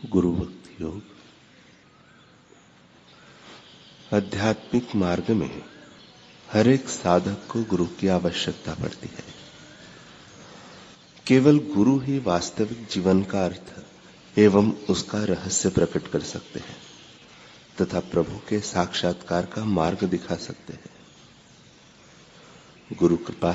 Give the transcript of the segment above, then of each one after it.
गुरु भक्ति योग। आध्यात्मिक मार्ग में हर एक साधक को गुरु की आवश्यकता पड़ती है। केवल गुरु ही वास्तविक जीवन का अर्थ एवं उसका रहस्य प्रकट कर सकते हैं तथा प्रभु के साक्षात्कार का मार्ग दिखा सकते हैं। गुरु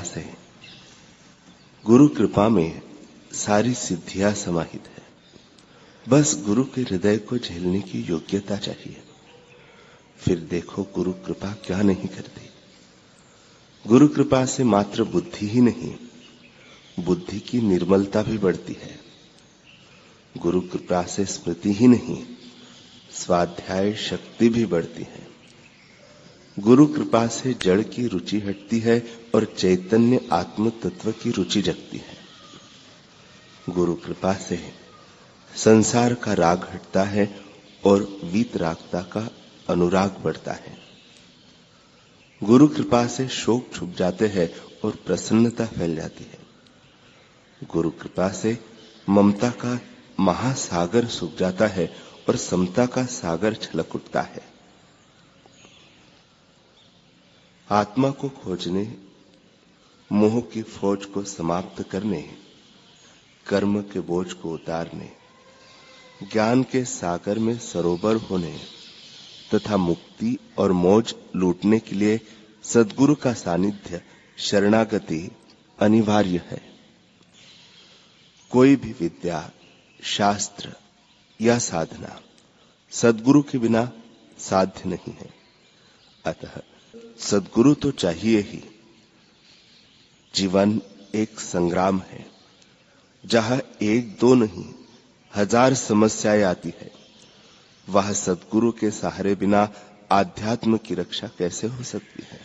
कृपा में सारी सिद्धियां समाहित है। बस गुरु के हृदय को झेलने की योग्यता चाहिए। फिर देखो गुरु कृपा क्या नहीं करती। गुरु कृपा से मात्र बुद्धि ही नहीं, बुद्धि की निर्मलता भी बढ़ती है। गुरु कृपा से स्मृति ही नहीं, स्वाध्याय शक्ति भी बढ़ती है। गुरु कृपा से जड़ की रुचि हटती है और चैतन्य आत्म तत्व की रुचि जगती है। गुरु कृपा से संसार का राग हटता है और वीतरागता का अनुराग बढ़ता है। गुरु कृपा से शोक छुप जाते हैं और प्रसन्नता फैल जाती है। गुरु कृपा से ममता का महासागर सूख जाता है और समता का सागर छलक उठता है। आत्मा को खोजने, मोह की फौज को समाप्त करने, कर्म के बोझ को उतारने, ज्ञान के सागर में सरोवर होने तथा मुक्ति और मौज लूटने के लिए सद्गुरु का सानिध्य, शरणागति अनिवार्य है। कोई भी विद्या, शास्त्र या साधना सद्गुरु के बिना साध्य नहीं है। अतः सद्गुरु तो चाहिए ही। जीवन एक संग्राम है जहां एक दो नहीं, हजार समस्याएं आती है। वह सद्गुरु के सहारे बिना आध्यात्म की रक्षा कैसे हो सकती है।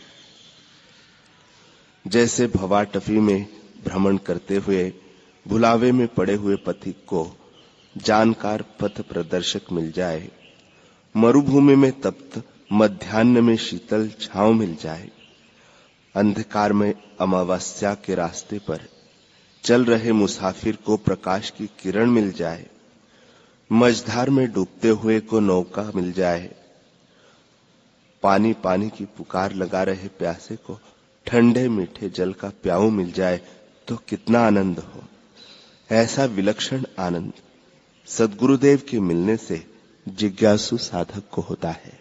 जैसे भवाटफी में भ्रमण करते हुए भुलावे में पड़े हुए पथिक को जानकार पथ प्रदर्शक मिल जाए, मरुभूमि में तप्त मध्याह्न में शीतल छांव मिल जाए, अंधकार में अमावस्या के रास्ते पर चल रहे मुसाफिर को प्रकाश की किरण मिल जाए, मझधार में डूबते हुए को नौका मिल जाए, पानी पानी की पुकार लगा रहे प्यासे को ठंडे मीठे जल का प्याऊ मिल जाए तो कितना आनंद हो। ऐसा विलक्षण आनंद सद्गुरुदेव के मिलने से जिज्ञासु साधक को होता है।